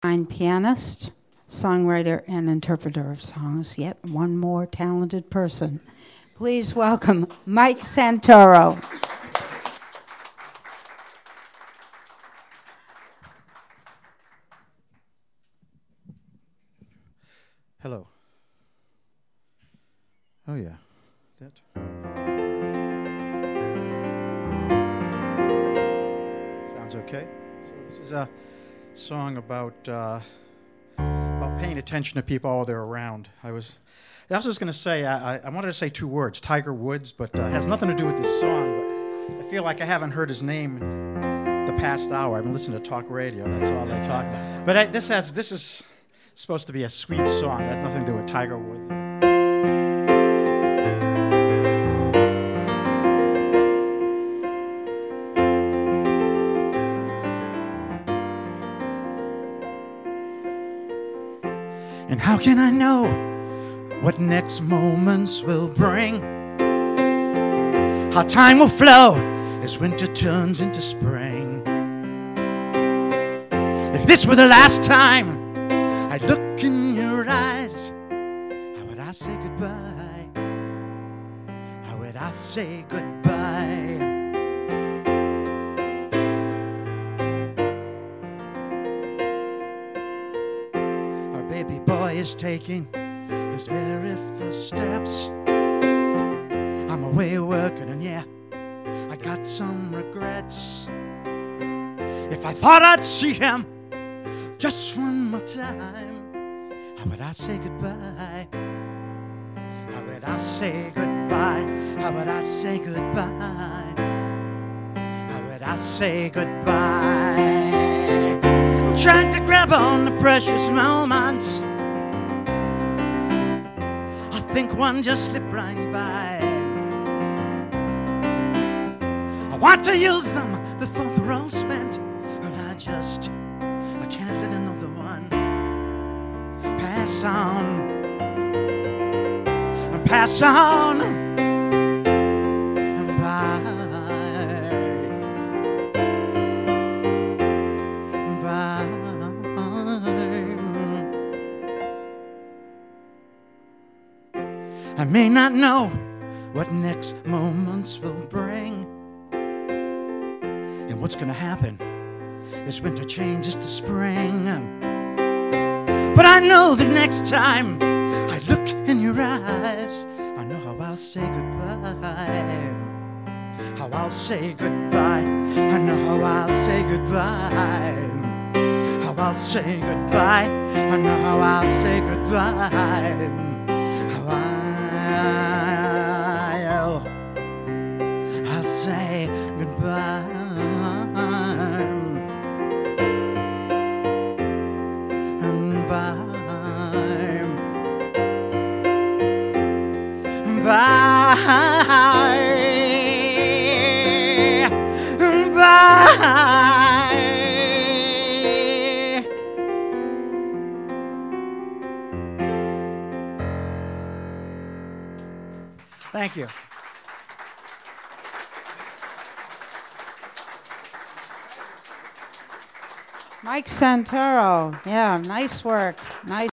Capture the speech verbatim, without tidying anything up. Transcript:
Fine pianist, songwriter, and interpreter of songs, yet one more talented person. Please welcome Mike Santoro. Hello. Oh yeah. That. Sounds okay. So this is a song about uh, about paying attention to people while they're around. I was I was just going to say I, I wanted to say two words, Tiger Woods, but uh, it has nothing to do with this song. But I feel like I haven't heard his name in the past hour. I've been listening to talk radio. That's all they talk about. But I, this has this is supposed to be a sweet song. It has nothing to do with Tiger Woods. And how can I know what next moments will bring? How time will flow as winter turns into spring. If this were the last time I'd look in your eyes, how would I say goodbye? How would I say goodbye? Our baby boy is taking his very first steps. I'm away working and yeah, I got some regrets. If I thought I'd see him just one more time, how would I say goodbye? How would I say goodbye? How would I say goodbye? How would I say goodbye? I'm trying to grab on the precious moments. I think one just slipped right by. I want to use them before they're all spent, but I just I can't let another one pass on and pass on and by, by. I may not know what next moments will bring and what's gonna happen as winter changes to spring. But I know the next time I look in your eyes, I know how I'll say goodbye. How I'll say goodbye. I know how I'll say goodbye. How I'll say goodbye. I know how I'll say goodbye. How I'll, I'll say goodbye. Bye, bye. Thank you. Mike Santoro. Yeah, nice work. Nice.